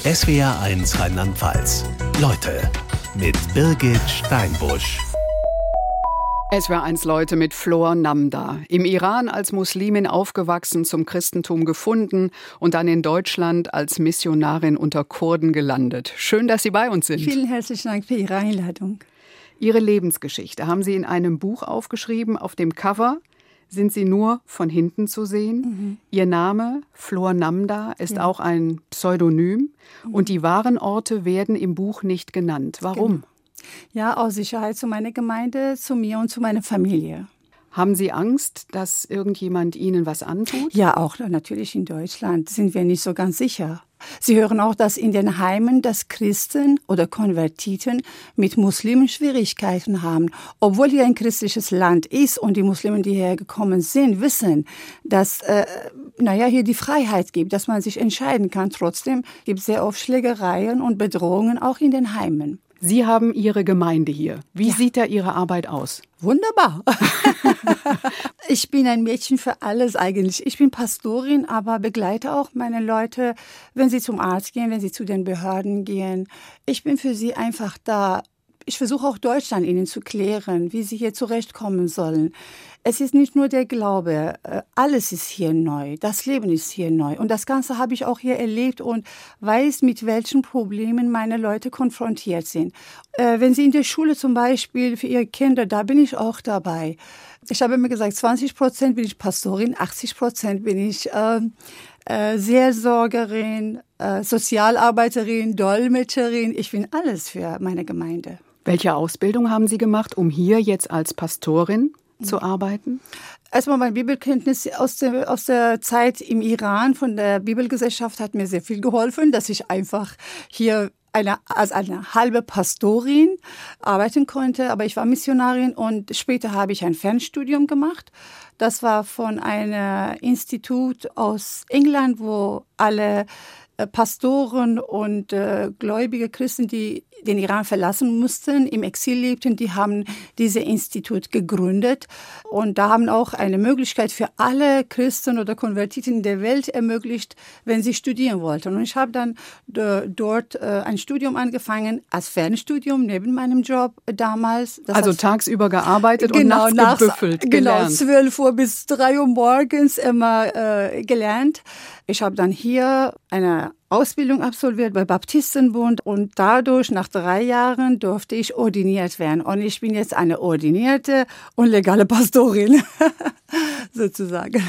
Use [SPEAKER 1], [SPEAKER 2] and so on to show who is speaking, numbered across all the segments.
[SPEAKER 1] SWR1 Rheinland-Pfalz. Leute mit Birgit Steinbusch.
[SPEAKER 2] SWR1 Leute mit Flor Namdar. Im Iran als Muslimin aufgewachsen, zum Christentum gefunden und dann in Deutschland als Missionarin unter Kurden gelandet. Schön, dass Sie bei uns sind.
[SPEAKER 3] Vielen herzlichen Dank für Ihre Einladung.
[SPEAKER 2] Ihre Lebensgeschichte haben Sie in einem Buch aufgeschrieben. Auf dem Cover sind Sie nur von hinten zu sehen. Ihr Name, Flor Namdar, ist auch ein Pseudonym. Und die wahren Orte werden im Buch nicht genannt. Warum?
[SPEAKER 3] Genau. Ja, aus Sicherheit zu meiner Gemeinde, zu mir und zu meiner Familie.
[SPEAKER 2] Haben Sie Angst, dass irgendjemand Ihnen was antut?
[SPEAKER 3] Ja, auch natürlich in Deutschland sind wir nicht so ganz sicher. Sie hören auch, dass in den Heimen das Christen oder Konvertiten mit Muslimen Schwierigkeiten haben. Obwohl hier ein christliches Land ist und die Muslimen, die hierher gekommen sind, wissen, dass hier die Freiheit gibt, dass man sich entscheiden kann. Trotzdem gibt es sehr oft Schlägereien und Bedrohungen auch in den Heimen.
[SPEAKER 2] Sie haben Ihre Gemeinde hier. Wie sieht da Ihre Arbeit aus?
[SPEAKER 3] Wunderbar. Ich bin ein Mädchen für alles eigentlich. Ich bin Pastorin, aber begleite auch meine Leute, wenn sie zum Arzt gehen, wenn sie zu den Behörden gehen. Ich bin für sie einfach da. Ich versuche auch Deutschland ihnen zu klären, wie sie hier zurechtkommen sollen. Es ist nicht nur der Glaube, alles ist hier neu, das Leben ist hier neu. Und das Ganze habe ich auch hier erlebt und weiß, mit welchen Problemen meine Leute konfrontiert sind. Wenn sie in der Schule zum Beispiel für ihre Kinder, da bin ich auch dabei. Ich habe mir gesagt, 20% bin ich Pastorin, 80% bin ich Seelsorgerin, Sozialarbeiterin, Dolmetscherin. Ich bin alles für meine Gemeinde.
[SPEAKER 2] Welche Ausbildung haben Sie gemacht, um hier jetzt als Pastorin zu arbeiten? Erstmal
[SPEAKER 3] meine Bibelkenntnis aus der Zeit im Iran von der Bibelgesellschaft hat mir sehr viel geholfen, dass ich einfach hier als eine halbe Pastorin arbeiten konnte. Aber ich war Missionarin und später habe ich ein Fernstudium gemacht. Das war von einem Institut aus England, wo alle Pastoren und gläubige Christen, die den Iran verlassen mussten, im Exil lebten, die haben dieses Institut gegründet. Und da haben auch eine Möglichkeit für alle Christen oder Konvertiten der Welt ermöglicht, wenn sie studieren wollten. Und ich habe dann dort ein Studium angefangen, als Fernstudium neben meinem Job damals.
[SPEAKER 2] Also tagsüber gearbeitet und nachts gebüffelt, gelernt.
[SPEAKER 3] Genau, 12 Uhr bis 3 Uhr morgens immer gelernt. Ich habe dann hier eine Ausbildung absolviert bei Baptistenbund und dadurch nach 3 Jahren durfte ich ordiniert werden. Und ich bin jetzt eine ordinierte und legale Pastorin, sozusagen.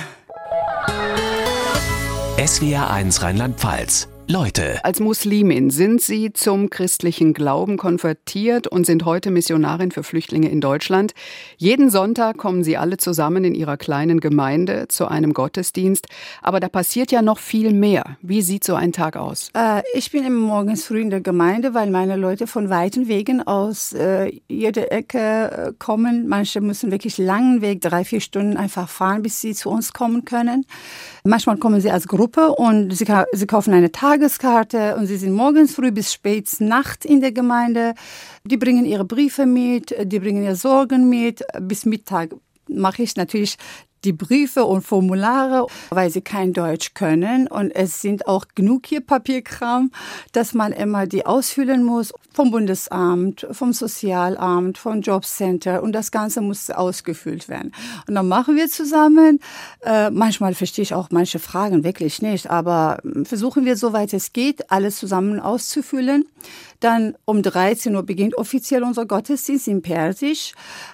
[SPEAKER 1] SWR1 Rheinland-Pfalz. Leute.
[SPEAKER 2] Als Muslimin sind Sie zum christlichen Glauben konvertiert und sind heute Missionarin für Flüchtlinge in Deutschland. Jeden Sonntag kommen Sie alle zusammen in Ihrer kleinen Gemeinde zu einem Gottesdienst. Aber da passiert ja noch viel mehr. Wie sieht so ein Tag aus?
[SPEAKER 3] Ich bin immer morgens früh in der Gemeinde, weil meine Leute von weiten Wegen aus jeder Ecke kommen. Manche müssen wirklich langen Weg, 3-4 Stunden einfach fahren, bis sie zu uns kommen können. Manchmal kommen sie als Gruppe und sie kaufen eine Tageskarte und sie sind morgens früh bis spät Nacht in der Gemeinde. Die bringen ihre Briefe mit, die bringen ihre Sorgen mit. Bis Mittag mache ich natürlich die Briefe und Formulare, weil sie kein Deutsch können. Und es sind auch genug hier Papierkram, dass man immer die ausfüllen muss. Vom Bundesamt, vom Sozialamt, vom Jobcenter. Und das Ganze muss ausgefüllt werden. Und dann machen wir zusammen. Manchmal verstehe ich auch manche Fragen wirklich nicht. Aber versuchen wir, soweit es geht, alles zusammen auszufüllen. Dann um 13 Uhr beginnt offiziell unser Gottesdienst in Persisch.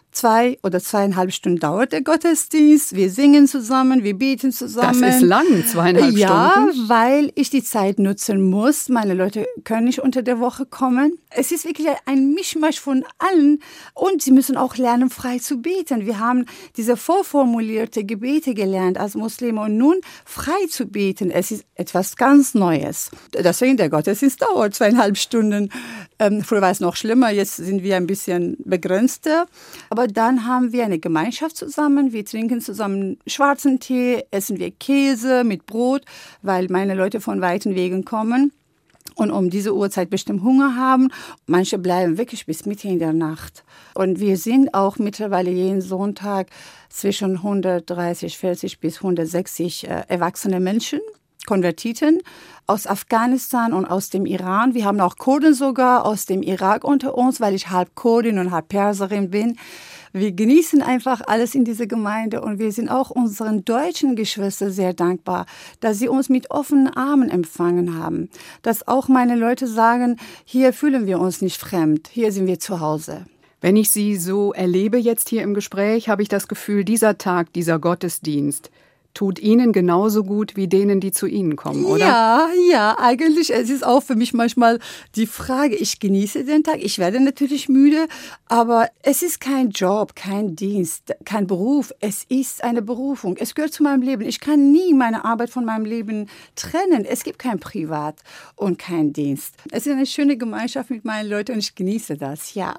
[SPEAKER 3] 2 oder 2,5 Stunden dauert der Gottesdienst. Wir singen zusammen, wir beten zusammen.
[SPEAKER 2] Das ist lang, 2,5 Stunden.
[SPEAKER 3] Ja, weil ich die Zeit nutzen muss. Meine Leute können nicht unter der Woche kommen. Es ist wirklich ein Mischmasch von allen. Und sie müssen auch lernen, frei zu beten. Wir haben diese vorformulierte Gebete gelernt als Muslime. Und nun frei zu beten, es ist etwas ganz Neues. Deswegen der Gottesdienst dauert 2,5 Stunden. Früher war es noch schlimmer, jetzt sind wir ein bisschen begrenzter. Aber dann haben wir eine Gemeinschaft zusammen. Wir trinken zusammen schwarzen Tee, essen wir Käse mit Brot, weil meine Leute von weiten Wegen kommen und um diese Uhrzeit bestimmt Hunger haben. Manche bleiben wirklich bis Mitte in der Nacht. Und wir sind auch mittlerweile jeden Sonntag zwischen 130, 40 bis 160 erwachsene Menschen. Konvertiten aus Afghanistan und aus dem Iran. Wir haben auch Kurden sogar aus dem Irak unter uns, weil ich halb Kurdin und halb Perserin bin. Wir genießen einfach alles in dieser Gemeinde und wir sind auch unseren deutschen Geschwistern sehr dankbar, dass sie uns mit offenen Armen empfangen haben. Dass auch meine Leute sagen, hier fühlen wir uns nicht fremd, hier sind wir zu Hause.
[SPEAKER 2] Wenn ich Sie so erlebe jetzt hier im Gespräch, habe ich das Gefühl, dieser Tag, dieser Gottesdienst tut Ihnen genauso gut wie denen, die zu Ihnen kommen, oder?
[SPEAKER 3] Ja, eigentlich. Es ist auch für mich manchmal die Frage, ich genieße den Tag, ich werde natürlich müde, aber es ist kein Job, kein Dienst, kein Beruf, es ist eine Berufung. Es gehört zu meinem Leben. Ich kann nie meine Arbeit von meinem Leben trennen. Es gibt kein Privat und kein Dienst. Es ist eine schöne Gemeinschaft mit meinen Leuten und ich genieße das, ja.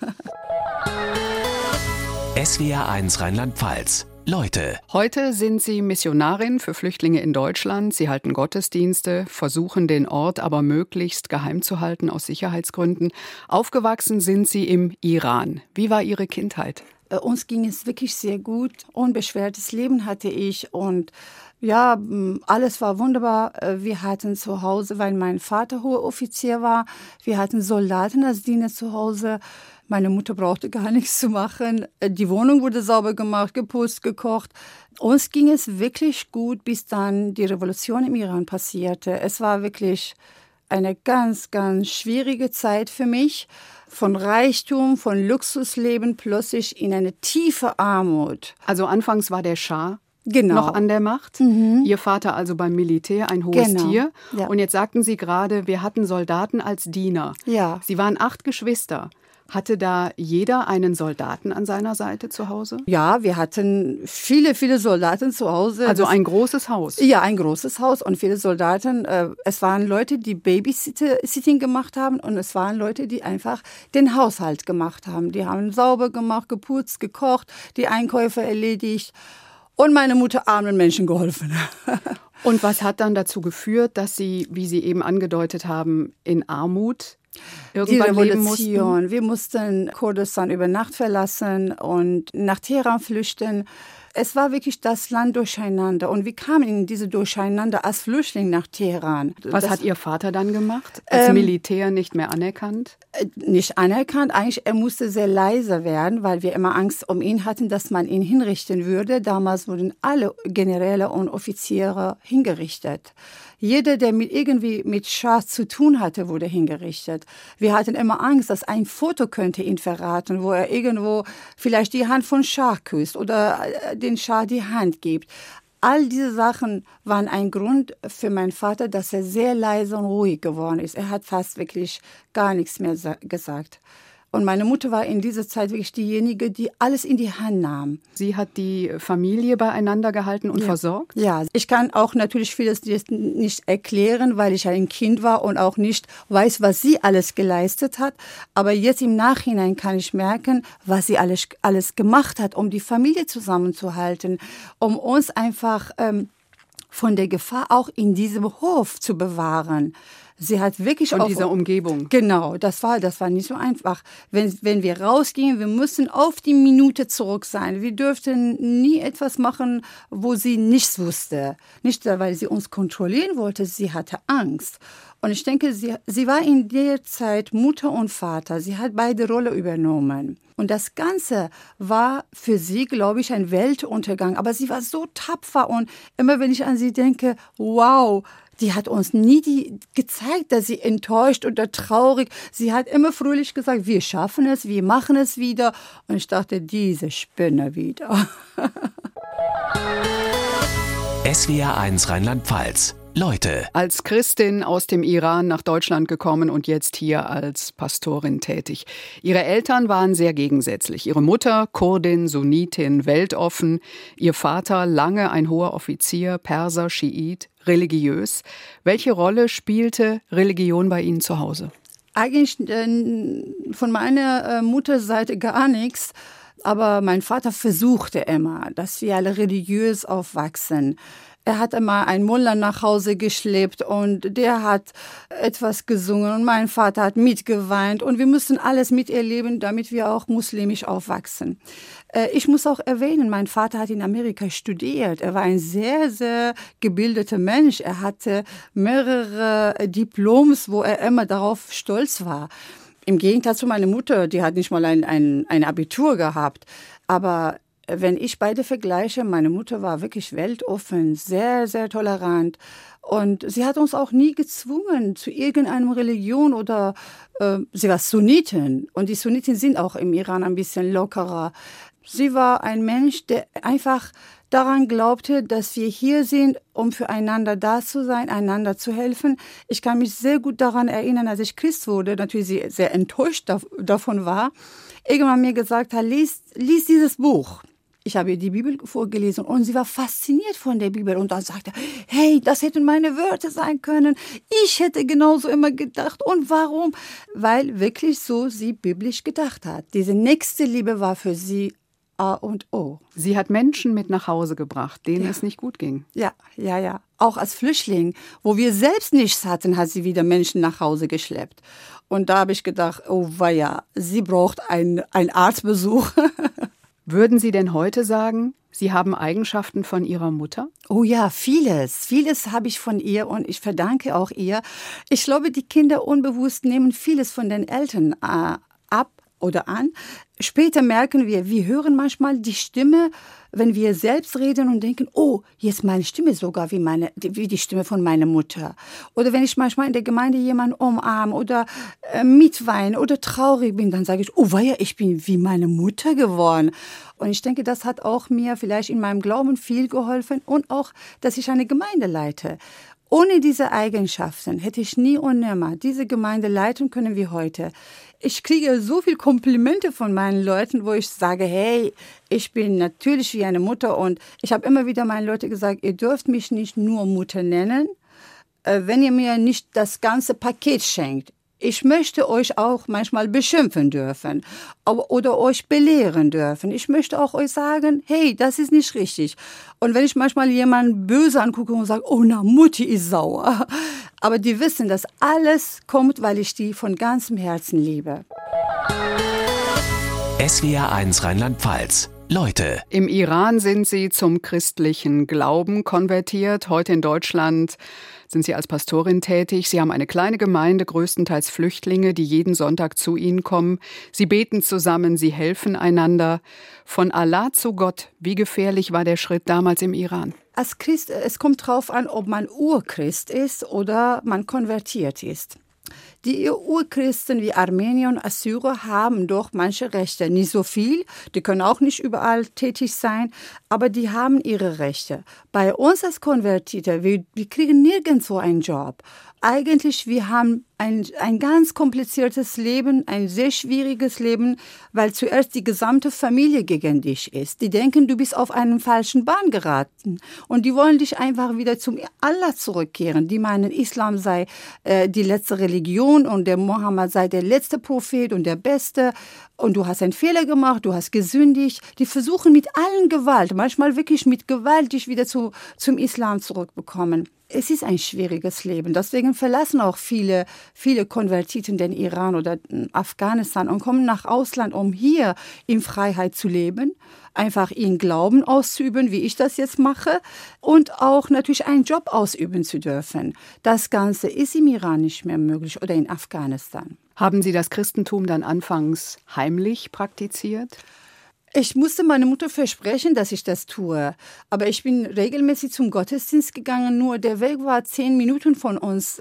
[SPEAKER 1] SWR1 Rheinland-Pfalz. Leute.
[SPEAKER 2] Heute sind Sie Missionarin für Flüchtlinge in Deutschland. Sie halten Gottesdienste, versuchen den Ort aber möglichst geheim zu halten aus Sicherheitsgründen. Aufgewachsen sind Sie im Iran. Wie war Ihre Kindheit?
[SPEAKER 3] Uns ging es wirklich sehr gut. Unbeschwertes Leben hatte ich und ja, alles war wunderbar. Wir hatten zu Hause, weil mein Vater hoher Offizier war, wir hatten Soldaten als Diener zu Hause. Meine Mutter brauchte gar nichts zu machen. Die Wohnung wurde sauber gemacht, geputzt, gekocht. Uns ging es wirklich gut, bis dann die Revolution im Iran passierte. Es war wirklich eine ganz, ganz schwierige Zeit für mich. Von Reichtum, von Luxusleben plötzlich in eine tiefe Armut.
[SPEAKER 2] Also anfangs war der Schah
[SPEAKER 3] Genau.
[SPEAKER 2] noch an der Macht. Ihr Vater also beim Militär, ein hohes Tier.
[SPEAKER 3] Ja.
[SPEAKER 2] Und jetzt sagten Sie gerade, wir hatten Soldaten als Diener.
[SPEAKER 3] Ja.
[SPEAKER 2] Sie waren 8 Geschwister. Hatte da jeder einen Soldaten an seiner Seite zu Hause?
[SPEAKER 3] Ja, wir hatten viele, viele Soldaten zu Hause.
[SPEAKER 2] Also ein großes Haus?
[SPEAKER 3] Ja, ein großes Haus und viele Soldaten. Es waren Leute, die Babysitting gemacht haben und es waren Leute, die einfach den Haushalt gemacht haben. Die haben sauber gemacht, geputzt, gekocht, die Einkäufe erledigt und meine Mutter armen Menschen geholfen.
[SPEAKER 2] Und was hat dann dazu geführt, dass Sie, wie Sie eben angedeutet haben, in Armut irgendwann leben mussten?
[SPEAKER 3] Wir mussten Kurdistan über Nacht verlassen und nach Teheran flüchten. Es war wirklich das Land durcheinander und wir kamen in diese Durcheinander als Flüchtling nach Teheran.
[SPEAKER 2] Was hat Ihr Vater dann gemacht? Als Militär nicht mehr anerkannt?
[SPEAKER 3] Nicht anerkannt. Eigentlich, er musste sehr leise werden, weil wir immer Angst um ihn hatten, dass man ihn hinrichten würde. Damals wurden alle Generäle und Offiziere hingerichtet. Jeder, der irgendwie mit Schah zu tun hatte, wurde hingerichtet. Wir hatten immer Angst, dass ein Foto könnte ihn verraten, wo er irgendwo vielleicht die Hand von Schah küsst oder den Schah die Hand gibt. All diese Sachen waren ein Grund für meinen Vater, dass er sehr leise und ruhig geworden ist. Er hat fast wirklich gar nichts mehr gesagt. Und meine Mutter war in dieser Zeit wirklich diejenige, die alles in die Hand nahm.
[SPEAKER 2] Sie hat die Familie beieinander gehalten und versorgt?
[SPEAKER 3] Ja, ich kann auch natürlich vieles nicht erklären, weil ich ein Kind war und auch nicht weiß, was sie alles geleistet hat. Aber jetzt im Nachhinein kann ich merken, was sie alles gemacht hat, um die Familie zusammenzuhalten, um uns einfach von der Gefahr auch in diesem Hof zu bewahren. Sie hat wirklich
[SPEAKER 2] von dieser Umgebung.
[SPEAKER 3] Genau, das war nicht so einfach. Wenn wir rausgingen, wir mussten auf die Minute zurück sein. Wir dürften nie etwas machen, wo sie nichts wusste. Nicht, weil sie uns kontrollieren wollte, sie hatte Angst. Und ich denke, sie war in der Zeit Mutter und Vater. Sie hat beide Rollen übernommen. Und das Ganze war für sie, glaube ich, ein Weltuntergang. Aber sie war so tapfer und immer wenn ich an sie denke, wow, die hat uns nie gezeigt, dass sie enttäuscht oder traurig. Sie hat immer fröhlich gesagt, wir schaffen es, wir machen es wieder. Und ich dachte, diese Spinne wieder.
[SPEAKER 1] SWR1 Rheinland-Pfalz. Leute.
[SPEAKER 2] Als Christin aus dem Iran nach Deutschland gekommen und jetzt hier als Pastorin tätig. Ihre Eltern waren sehr gegensätzlich. Ihre Mutter, Kurdin, Sunnitin, weltoffen. Ihr Vater, lange ein hoher Offizier, Perser, Schiit, religiös. Welche Rolle spielte Religion bei Ihnen zu Hause?
[SPEAKER 3] Eigentlich von meiner Mutterseite gar nichts. Aber mein Vater versuchte immer, dass wir alle religiös aufwachsen. Er hat immer einen Mullah nach Hause geschleppt und der hat etwas gesungen und mein Vater hat mitgeweint und wir mussten alles miterleben, damit wir auch muslimisch aufwachsen. Ich muss auch erwähnen, mein Vater hat in Amerika studiert. Er war ein sehr, sehr gebildeter Mensch. Er hatte mehrere Diploms, wo er immer darauf stolz war. Im Gegenteil zu meiner Mutter, die hat nicht mal ein Abitur gehabt. Aber wenn ich beide vergleiche, meine Mutter war wirklich weltoffen, sehr, sehr tolerant. Und sie hat uns auch nie gezwungen zu irgendeiner Religion oder sie war Sunniten. Und die Sunniten sind auch im Iran ein bisschen lockerer. Sie war ein Mensch, der einfach daran glaubte, dass wir hier sind, um füreinander da zu sein, einander zu helfen. Ich kann mich sehr gut daran erinnern, als ich Christ wurde, natürlich sehr enttäuscht davon war, irgendwann mir gesagt hat, lies dieses Buch. Ich habe ihr die Bibel vorgelesen und sie war fasziniert von der Bibel. Und dann sagte, hey, das hätten meine Wörter sein können. Ich hätte genauso immer gedacht. Und warum? Weil wirklich so sie biblisch gedacht hat. Diese nächste Liebe war für sie A und O.
[SPEAKER 2] Sie hat Menschen mit nach Hause gebracht, denen es nicht gut ging.
[SPEAKER 3] Ja. Auch als Flüchtling, wo wir selbst nichts hatten, hat sie wieder Menschen nach Hause geschleppt. Und da habe ich gedacht, oh weia, sie braucht einen Arztbesuch.
[SPEAKER 2] Würden Sie denn heute sagen, Sie haben Eigenschaften von Ihrer Mutter?
[SPEAKER 3] Oh ja, vieles. Vieles habe ich von ihr und ich verdanke auch ihr. Ich glaube, die Kinder unbewusst nehmen vieles von den Eltern ab oder an. Später merken wir hören manchmal die Stimme, wenn wir selbst reden und denken, oh, jetzt meine Stimme sogar wie die Stimme von meiner Mutter. Oder wenn ich manchmal in der Gemeinde jemanden umarme oder mitweine oder traurig bin, dann sage ich, oh weia, ich bin wie meine Mutter geworden. Und ich denke, das hat auch mir vielleicht in meinem Glauben viel geholfen und auch, dass ich eine Gemeinde leite. Ohne diese Eigenschaften hätte ich nie und nimmer diese Gemeinde leiten können wie heute. Ich kriege so viel Komplimente von meinen Leuten, wo ich sage, hey, ich bin natürlich wie eine Mutter. Und ich habe immer wieder meinen Leuten gesagt, ihr dürft mich nicht nur Mutter nennen, wenn ihr mir nicht das ganze Paket schenkt. Ich möchte euch auch manchmal beschimpfen dürfen oder euch belehren dürfen. Ich möchte auch euch sagen, hey, das ist nicht richtig. Und wenn ich manchmal jemanden böse angucke und sage, oh na, Mutti ist sauer. Aber die wissen, dass alles kommt, weil ich die von ganzem Herzen liebe.
[SPEAKER 1] SWR1 Rheinland-Pfalz. Leute.
[SPEAKER 2] Im Iran sind Sie zum christlichen Glauben konvertiert. Heute in Deutschland sind Sie als Pastorin tätig. Sie haben eine kleine Gemeinde, größtenteils Flüchtlinge, die jeden Sonntag zu Ihnen kommen. Sie beten zusammen, Sie helfen einander. Von Allah zu Gott, wie gefährlich war der Schritt damals im Iran?
[SPEAKER 3] Als Christ, es kommt drauf an, ob man Urchrist ist oder man konvertiert ist. Die Urchristen wie Armenier und Assyrer haben doch manche Rechte. Nicht so viel, die können auch nicht überall tätig sein, aber die haben ihre Rechte. Bei uns als Konvertierte, wir kriegen nirgendwo einen Job. Eigentlich, wir haben ein ganz kompliziertes Leben, ein sehr schwieriges Leben, weil zuerst die gesamte Familie gegen dich ist. Die denken, du bist auf einen falschen Bahn geraten und die wollen dich einfach wieder zum Allah zurückkehren. Die meinen, Islam sei die letzte Religion und der Mohammed sei der letzte Prophet und der Beste und du hast einen Fehler gemacht, du hast gesündigt. Die versuchen mit allen Gewalt, manchmal wirklich mit Gewalt, dich wieder zum Islam zurückbekommen. Es ist ein schwieriges Leben. Deswegen verlassen auch viele Konvertiten den Iran oder Afghanistan und kommen nach Ausland, um hier in Freiheit zu leben, einfach ihren Glauben auszuüben, wie ich das jetzt mache, und auch natürlich einen Job ausüben zu dürfen. Das Ganze ist im Iran nicht mehr möglich oder in Afghanistan.
[SPEAKER 2] Haben Sie das Christentum dann anfangs heimlich praktiziert?
[SPEAKER 3] Ich musste meiner Mutter versprechen, dass ich das tue. Aber ich bin regelmäßig zum Gottesdienst gegangen. Nur der Weg war 10 Minuten von uns,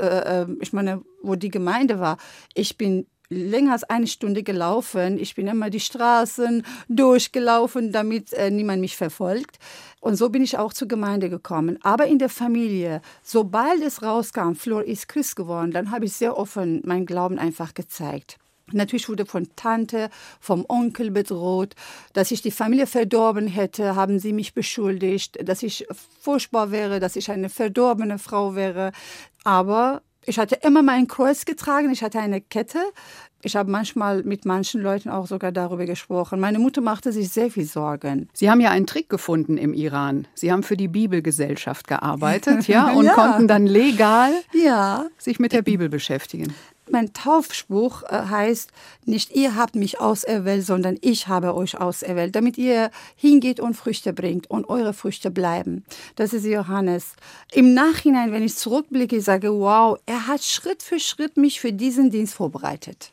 [SPEAKER 3] wo die Gemeinde war. Ich bin länger als 1 Stunde gelaufen. Ich bin immer die Straßen durchgelaufen, damit niemand mich verfolgt. Und so bin ich auch zur Gemeinde gekommen. Aber in der Familie, sobald es rauskam, Flor ist Christ geworden, dann habe ich sehr offen meinen Glauben einfach gezeigt. Natürlich wurde von Tante, vom Onkel bedroht, dass ich die Familie verdorben hätte, haben sie mich beschuldigt, dass ich furchtbar wäre, dass ich eine verdorbene Frau wäre. Aber ich hatte immer mein Kreuz getragen, ich hatte eine Kette. Ich habe manchmal mit manchen Leuten auch sogar darüber gesprochen. Meine Mutter machte sich sehr viel Sorgen.
[SPEAKER 2] Sie haben ja einen Trick gefunden im Iran. Sie haben für die Bibelgesellschaft gearbeitet, ja, und konnten dann legal sich mit der Bibel beschäftigen.
[SPEAKER 3] Mein Taufspruch heißt nicht, ihr habt mich auserwählt, sondern ich habe euch auserwählt, damit ihr hingeht und Früchte bringt und eure Früchte bleiben. Das ist Johannes. Im Nachhinein, wenn ich zurückblicke, ich sage, wow, er hat Schritt für Schritt mich für diesen Dienst vorbereitet.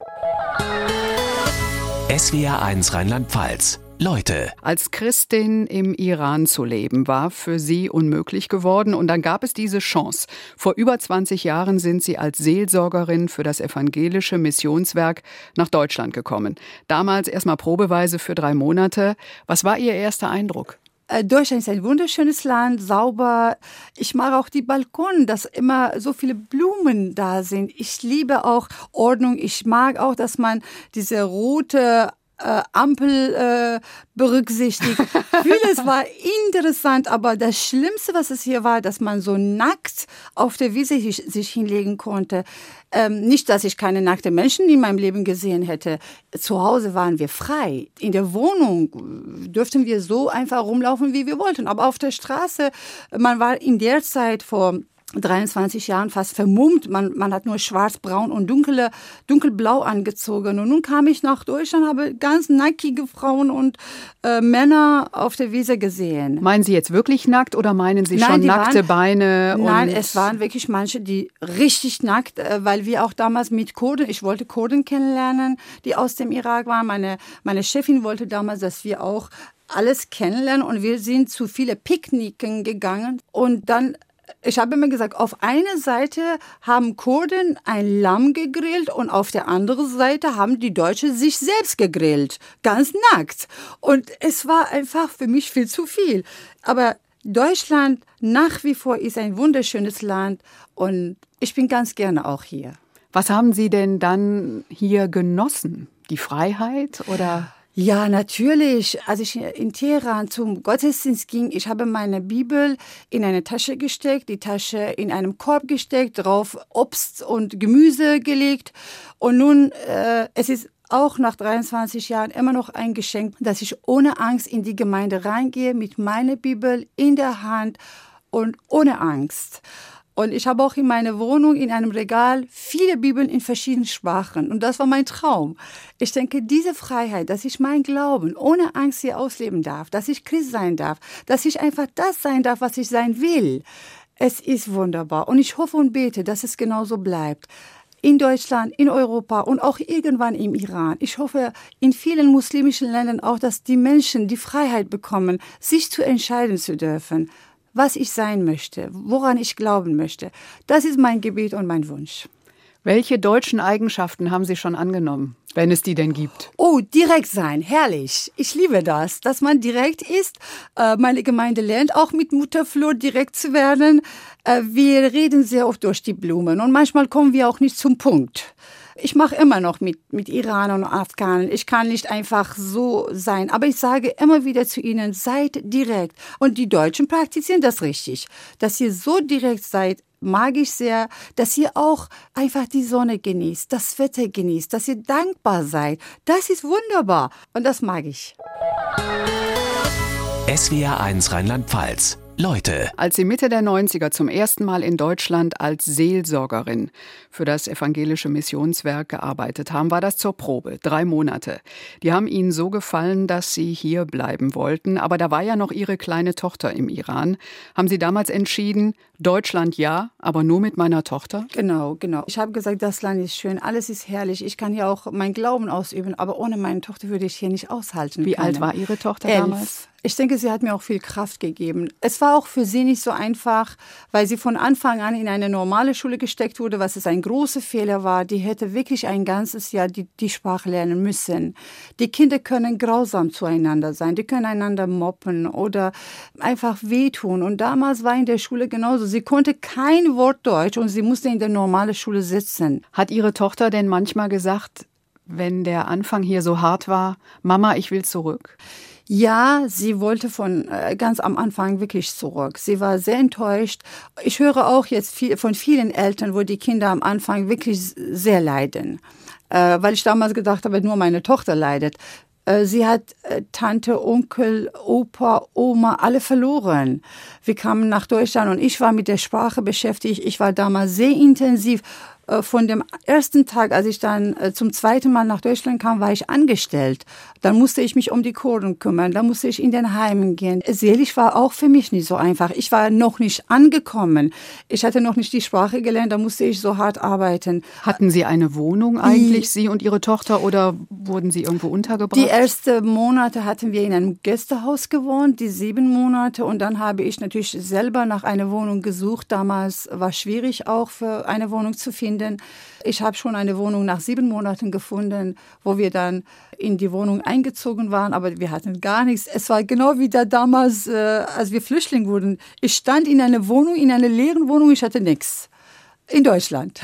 [SPEAKER 1] SWR1 Rheinland-Pfalz. Leute.
[SPEAKER 2] Als Christin im Iran zu leben, war für Sie unmöglich geworden. Und dann gab es diese Chance. Vor über 20 Jahren sind Sie als Seelsorgerin für das evangelische Missionswerk nach Deutschland gekommen. Damals erstmal probeweise für 3 Monate. Was war Ihr erster Eindruck?
[SPEAKER 3] Deutschland ist ein wunderschönes Land, sauber. Ich mag auch die Balkone, dass immer so viele Blumen da sind. Ich liebe auch Ordnung. Ich mag auch, dass man diese rote Ampel berücksichtigt. Vieles war interessant, aber das Schlimmste, was es hier war, dass man so nackt auf der Wiese sich hinlegen konnte. Nicht, dass ich keine nackten Menschen in meinem Leben gesehen hätte. Zu Hause waren wir frei. In der Wohnung dürften wir so einfach rumlaufen, wie wir wollten. Aber auf der Straße, man war in der Zeit vor 23 Jahren fast vermummt. Man hat nur schwarz, braun und dunkelblau angezogen. Und nun kam ich nach Deutschland, habe ganz nackige Frauen und Männer auf der Wiese gesehen.
[SPEAKER 2] Meinen Sie jetzt wirklich nackt oder meinen Sie schon nackte Beine?
[SPEAKER 3] Nein, es waren wirklich manche, die richtig nackt, weil wir auch damals mit Kurden, ich wollte Kurden kennenlernen, die aus dem Irak waren. Meine Chefin wollte damals, dass wir auch alles kennenlernen. Und wir sind zu viele Picknicken gegangen. Und dann ich habe immer gesagt, auf einer Seite haben Kurden ein Lamm gegrillt und auf der anderen Seite haben die Deutschen sich selbst gegrillt, ganz nackt. Und es war einfach für mich viel zu viel. Aber Deutschland nach wie vor ist ein wunderschönes Land und ich bin ganz gerne auch hier.
[SPEAKER 2] Was haben Sie denn dann hier genossen? Die Freiheit oder?
[SPEAKER 3] Ja, natürlich. Als ich in Teheran zum Gottesdienst ging, ich habe meine Bibel in eine Tasche gesteckt, die Tasche in einem Korb gesteckt, drauf Obst und Gemüse gelegt. Und nun, es ist auch nach 23 Jahren immer noch ein Geschenk, dass ich ohne Angst in die Gemeinde reingehe, mit meiner Bibel in der Hand und ohne Angst. Und ich habe auch in meiner Wohnung in einem Regal viele Bibeln in verschiedenen Sprachen. Und das war mein Traum. Ich denke, diese Freiheit, dass ich meinen Glauben ohne Angst hier ausleben darf, dass ich Christ sein darf, dass ich einfach das sein darf, was ich sein will, es ist wunderbar. Und ich hoffe und bete, dass es genauso bleibt. In Deutschland, in Europa und auch irgendwann im Iran. Ich hoffe, in vielen muslimischen Ländern auch, dass die Menschen die Freiheit bekommen, sich zu entscheiden zu dürfen, was ich sein möchte, woran ich glauben möchte. Das ist mein Gebet und mein Wunsch.
[SPEAKER 2] Welche deutschen Eigenschaften haben Sie schon angenommen, wenn es die denn gibt?
[SPEAKER 3] Oh, direkt sein, herrlich. Ich liebe das, dass man direkt ist. Meine Gemeinde lernt auch mit Mutterflor direkt zu werden. Wir reden sehr oft durch die Blumen und manchmal kommen wir auch nicht zum Punkt. Ich mache immer noch mit Iranern und Afghanen. Ich kann nicht einfach so sein. Aber ich sage immer wieder zu ihnen, seid direkt. Und die Deutschen praktizieren das richtig. Dass ihr so direkt seid, mag ich sehr. Dass ihr auch einfach die Sonne genießt, das Wetter genießt, dass ihr dankbar seid. Das ist wunderbar. Und das mag ich.
[SPEAKER 1] SWR1 Rheinland-Pfalz. Leute.
[SPEAKER 2] Als Sie Mitte der 90er zum ersten Mal in Deutschland als Seelsorgerin für das evangelische Missionswerk gearbeitet haben, war das zur Probe. 3 Monate. Die haben Ihnen so gefallen, dass Sie hier bleiben wollten. Aber da war ja noch Ihre kleine Tochter im Iran. Haben Sie damals entschieden, Deutschland ja, aber nur mit meiner Tochter?
[SPEAKER 3] Genau. Ich habe gesagt, das Land ist schön, alles ist herrlich. Ich kann hier auch meinen Glauben ausüben, aber ohne meine Tochter würde ich hier nicht aushalten.
[SPEAKER 2] Wie alt war Ihre Tochter
[SPEAKER 3] 11.
[SPEAKER 2] damals?
[SPEAKER 3] Ich denke, sie hat mir auch viel Kraft gegeben. Es war auch für sie nicht so einfach, weil sie von Anfang an in eine normale Schule gesteckt wurde, was es ein großer Fehler war. Die hätte wirklich ein ganzes Jahr die Sprache lernen müssen. Die Kinder können grausam zueinander sein. Die können einander mobben oder einfach wehtun. Und damals war in der Schule genauso. Sie konnte kein Wort Deutsch und sie musste in der normalen Schule sitzen.
[SPEAKER 2] Hat Ihre Tochter denn manchmal gesagt, wenn der Anfang hier so hart war, Mama, ich will zurück?
[SPEAKER 3] Ja, sie wollte von ganz am Anfang wirklich zurück. Sie war sehr enttäuscht. Ich höre auch jetzt von vielen Eltern, wo die Kinder am Anfang wirklich sehr leiden. weil ich damals gedacht habe, nur meine Tochter leidet. Sie hat Tante, Onkel, Opa, Oma, alle verloren. Wir kamen nach Deutschland und ich war mit der Sprache beschäftigt. Ich war damals sehr intensiv. Von dem ersten Tag, als ich dann zum zweiten Mal nach Deutschland kam, war ich angestellt. Dann musste ich mich um die Kurden kümmern, dann musste ich in den Heimen gehen. Seelisch war auch für mich nicht so einfach. Ich war noch nicht angekommen. Ich hatte noch nicht die Sprache gelernt, da musste ich so hart arbeiten.
[SPEAKER 2] Hatten Sie eine Wohnung eigentlich, Sie und Ihre Tochter, oder wurden Sie irgendwo untergebracht?
[SPEAKER 3] Die ersten Monate hatten wir in einem Gästehaus gewohnt, die 7 Monate. Und dann habe ich natürlich selber nach einer Wohnung gesucht. Damals war es schwierig auch für eine Wohnung zu finden. Ich habe schon eine Wohnung nach 7 Monaten gefunden, wo wir dann in die Wohnung eingezogen waren, aber wir hatten gar nichts. Es war genau wie da damals, als wir Flüchtling wurden. Ich stand in einer Wohnung, in einer leeren Wohnung, ich hatte nichts. In Deutschland.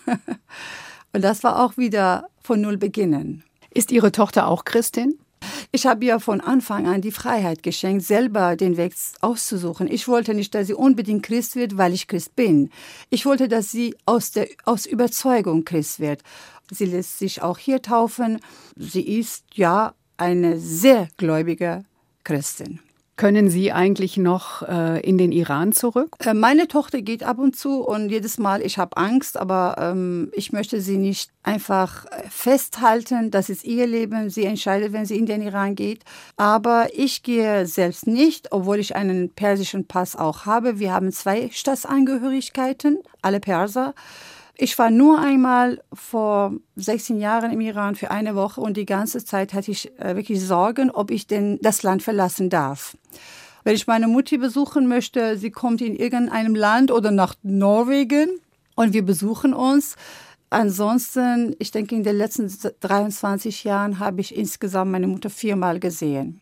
[SPEAKER 3] Und das war auch wieder von Null beginnen.
[SPEAKER 2] Ist Ihre Tochter auch Christin?
[SPEAKER 3] Ich habe ihr von Anfang an die Freiheit geschenkt, selber den Weg auszusuchen. Ich wollte nicht, dass sie unbedingt Christ wird, weil ich Christ bin. Ich wollte, dass sie aus Überzeugung Christ wird. Sie lässt sich auch hier taufen. Sie ist ja eine sehr gläubige Christin.
[SPEAKER 2] Können Sie eigentlich noch in den Iran zurück?
[SPEAKER 3] Meine Tochter geht ab und zu und jedes Mal, ich habe Angst, aber ich möchte sie nicht einfach festhalten. Das ist ihr Leben. Sie entscheidet, wenn sie in den Iran geht. Aber ich gehe selbst nicht, obwohl ich einen persischen Pass auch habe. Wir haben 2 Staatsangehörigkeiten, alle Perser. Ich war nur einmal vor 16 Jahren im Iran für eine Woche und die ganze Zeit hatte ich wirklich Sorgen, ob ich denn das Land verlassen darf. Wenn ich meine Mutti besuchen möchte, sie kommt in irgendeinem Land oder nach Norwegen und wir besuchen uns. Ansonsten, ich denke, in den letzten 23 Jahren habe ich insgesamt meine Mutter 4-mal gesehen.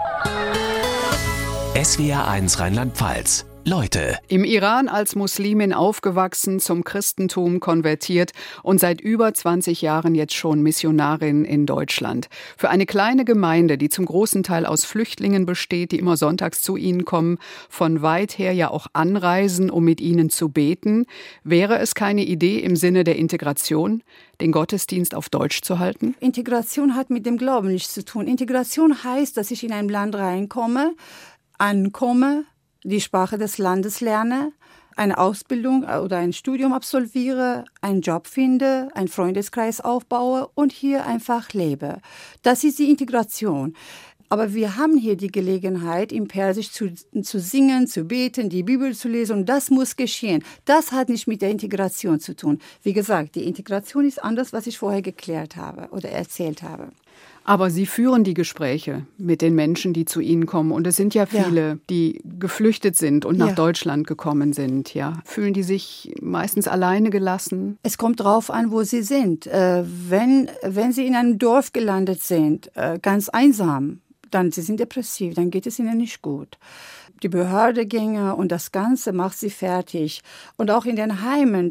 [SPEAKER 1] SWR1 Rheinland-Pfalz. Leute.
[SPEAKER 2] Im Iran als Muslimin aufgewachsen, zum Christentum konvertiert und seit über 20 Jahren jetzt schon Missionarin in Deutschland. Für eine kleine Gemeinde, die zum großen Teil aus Flüchtlingen besteht, die immer sonntags zu ihnen kommen, von weit her ja auch anreisen, um mit ihnen zu beten. Wäre es keine Idee im Sinne der Integration, den Gottesdienst auf Deutsch zu halten?
[SPEAKER 3] Integration hat mit dem Glauben nichts zu tun. Integration heißt, dass ich in ein Land reinkomme, ankomme, die Sprache des Landes lerne, eine Ausbildung oder ein Studium absolviere, einen Job finde, einen Freundeskreis aufbaue und hier einfach lebe. Das ist die Integration. Aber wir haben hier die Gelegenheit, im Persisch zu singen, zu beten, die Bibel zu lesen und das muss geschehen. Das hat nicht mit der Integration zu tun. Wie gesagt, die Integration ist anders, was ich vorher geklärt habe oder erzählt habe.
[SPEAKER 2] Aber Sie führen die Gespräche mit den Menschen, die zu Ihnen kommen. Und es sind ja viele, die geflüchtet sind und nach Deutschland gekommen sind. Ja. Fühlen die sich meistens alleine gelassen?
[SPEAKER 3] Es kommt drauf an, wo sie sind. Wenn sie in einem Dorf gelandet sind, ganz einsam, dann sie sind depressiv, dann geht es ihnen nicht gut. Die Behördegänge und das Ganze macht sie fertig. Und auch in den Heimen,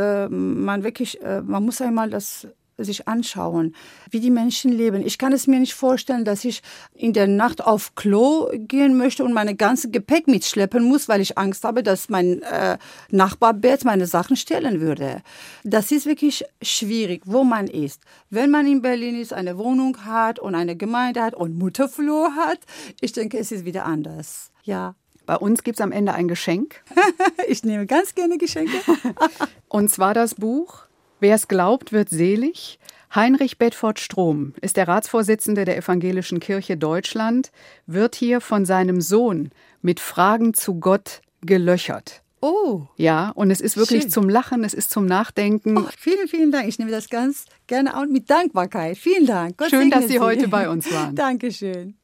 [SPEAKER 3] man muss einmal das sich anschauen, wie die Menschen leben. Ich kann es mir nicht vorstellen, dass ich in der Nacht auf Klo gehen möchte und meine ganze Gepäck mitschleppen muss, weil ich Angst habe, dass mein Nachbarbett meine Sachen stehlen würde. Das ist wirklich schwierig, wo man ist. Wenn man in Berlin ist, eine Wohnung hat und eine Gemeinde hat und Mutterflur hat, ich denke, es ist wieder anders. Ja.
[SPEAKER 2] Bei uns gibt es am Ende ein Geschenk.
[SPEAKER 3] Ich nehme ganz gerne Geschenke.
[SPEAKER 2] Und zwar das Buch Wer es glaubt, wird selig. Heinrich Bedford Strom ist der Ratsvorsitzende der Evangelischen Kirche Deutschland, wird hier von seinem Sohn mit Fragen zu Gott gelöchert.
[SPEAKER 3] Oh.
[SPEAKER 2] Ja, und es ist wirklich
[SPEAKER 3] schön.
[SPEAKER 2] Zum Lachen, es ist zum Nachdenken.
[SPEAKER 3] Oh, vielen, vielen Dank. Ich nehme das ganz gerne an mit Dankbarkeit. Vielen Dank. Gott
[SPEAKER 2] Schön, dass
[SPEAKER 3] segne
[SPEAKER 2] Sie heute bei uns waren.
[SPEAKER 3] Dankeschön.